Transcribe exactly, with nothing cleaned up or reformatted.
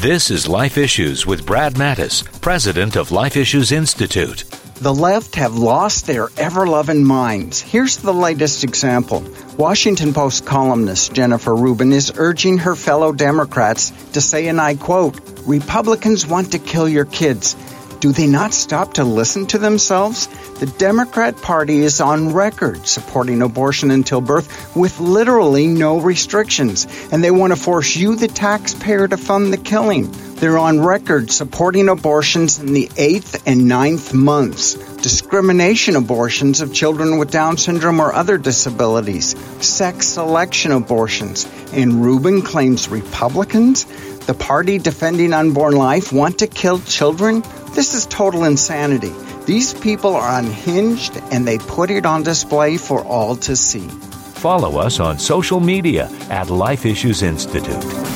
This is Life Issues with Brad Mattis, president of Life Issues Institute. The left have lost their ever-loving minds. Here's the latest example. Washington Post columnist Jennifer Rubin is urging her fellow Democrats to say, and I quote, "Republicans want to kill your kids. Do they not stop to listen to themselves?" The Democrat Party is on record supporting abortion until birth with literally no restrictions, and they want to force you, the taxpayer, to fund the killing. They're on record supporting abortions in the eighth and ninth months, discrimination abortions of children with Down syndrome or other disabilities, sex selection abortions, and Rubin claims Republicans, the party defending unborn life, want to kill children? This is total insanity. These people are unhinged, and they put it on display for all to see. Follow us on social media at Life Issues Institute.